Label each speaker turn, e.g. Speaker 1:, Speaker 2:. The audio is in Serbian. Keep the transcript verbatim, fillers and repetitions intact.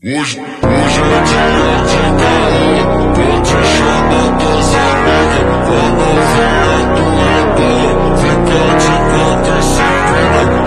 Speaker 1: Hoje, hoje é dia de caô, tô te chamando dos amigos, vamos ver a tua dor, fica de conta sem pena.